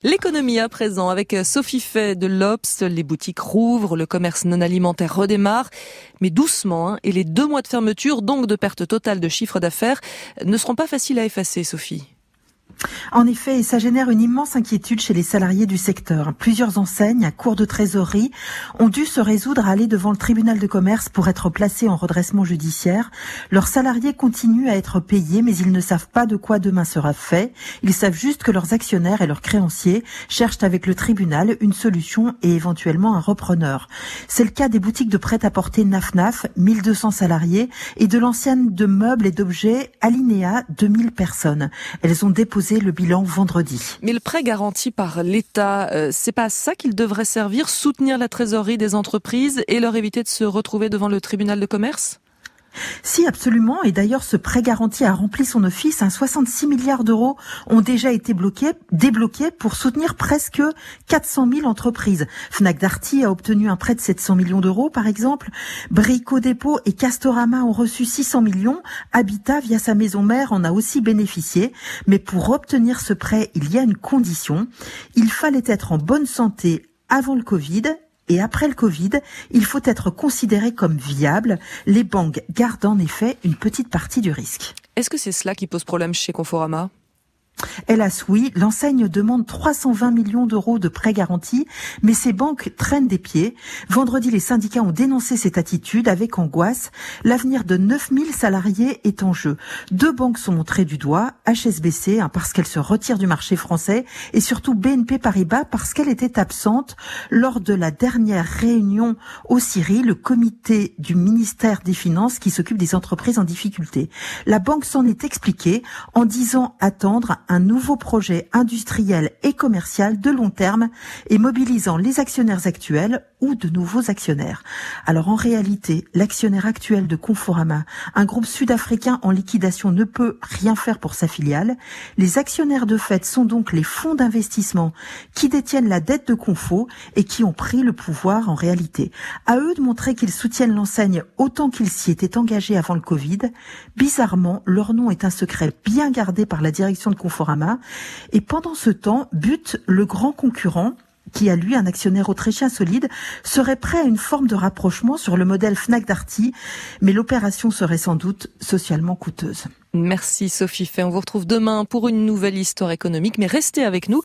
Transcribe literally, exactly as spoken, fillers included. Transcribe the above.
L'économie à présent avec Sophie Fay de l'Obs. Les boutiques rouvrent, le commerce non alimentaire redémarre, mais doucement. Hein, et les deux mois de fermeture, donc de perte totale de chiffre d'affaires, ne seront pas faciles à effacer, Sophie. En effet, ça génère une immense inquiétude chez les salariés du secteur. Plusieurs enseignes, à court de trésorerie, ont dû se résoudre à aller devant le tribunal de commerce pour être placés en redressement judiciaire. Leurs salariés continuent à être payés, mais ils ne savent pas de quoi demain sera fait. Ils savent juste que leurs actionnaires et leurs créanciers cherchent avec le tribunal une solution et éventuellement un repreneur. C'est le cas des boutiques de prêt-à-porter Naf Naf, mille deux cents salariés, et de l'ancienne de meubles et d'objets Alinéa, deux mille personnes. Elles ont déposé le bilan vendredi. Mais le prêt garanti par l'État, euh, c'est pas à ça qu'il devrait servir, soutenir la trésorerie des entreprises et leur éviter de se retrouver devant le tribunal de commerce ? Si, absolument. Et d'ailleurs, ce prêt garanti a rempli son office. soixante-six milliards d'euros ont déjà été bloqués, débloqués pour soutenir presque quatre cent mille entreprises. Fnac Darty a obtenu un prêt de sept cents millions d'euros, par exemple. Brico Dépôt et Castorama ont reçu six cents millions. Habitat, via sa maison mère, en a aussi bénéficié. Mais pour obtenir ce prêt, il y a une condition. Il fallait être en bonne santé avant le Covid. Et après le Covid, il faut être considéré comme viable. Les banques gardent en effet une petite partie du risque. Est-ce que c'est cela qui pose problème chez Conforama ? Hélas oui, l'enseigne demande trois cent vingt millions d'euros de prêts garantis, mais ces banques traînent des pieds. Vendredi, les syndicats ont dénoncé cette attitude avec angoisse. L'avenir de neuf mille salariés est en jeu. Deux banques sont montrées du doigt, H S B C hein, parce qu'elle se retire du marché français et surtout B N P Paribas parce qu'elle était absente lors de la dernière réunion au C I R I, le comité du ministère des Finances qui s'occupe des entreprises en difficulté. La banque s'en est expliquée en disant attendre un nouveau projet industriel et commercial de long terme et mobilisant les actionnaires actuels ou de nouveaux actionnaires. Alors en réalité, l'actionnaire actuel de Conforama, un groupe sud-africain en liquidation, ne peut rien faire pour sa filiale. Les actionnaires de fait sont donc les fonds d'investissement qui détiennent la dette de Confo et qui ont pris le pouvoir en réalité. À eux de montrer qu'ils soutiennent l'enseigne autant qu'ils s'y étaient engagés avant le Covid. Bizarrement, leur nom est un secret bien gardé par la direction de Conforama. Et pendant ce temps, But, le grand concurrent, qui a lui un actionnaire autrichien solide, serait prêt à une forme de rapprochement sur le modèle Fnac Darty, mais l'opération serait sans doute socialement coûteuse. Merci Sophie Fay. On vous retrouve demain pour une nouvelle histoire économique, mais restez avec nous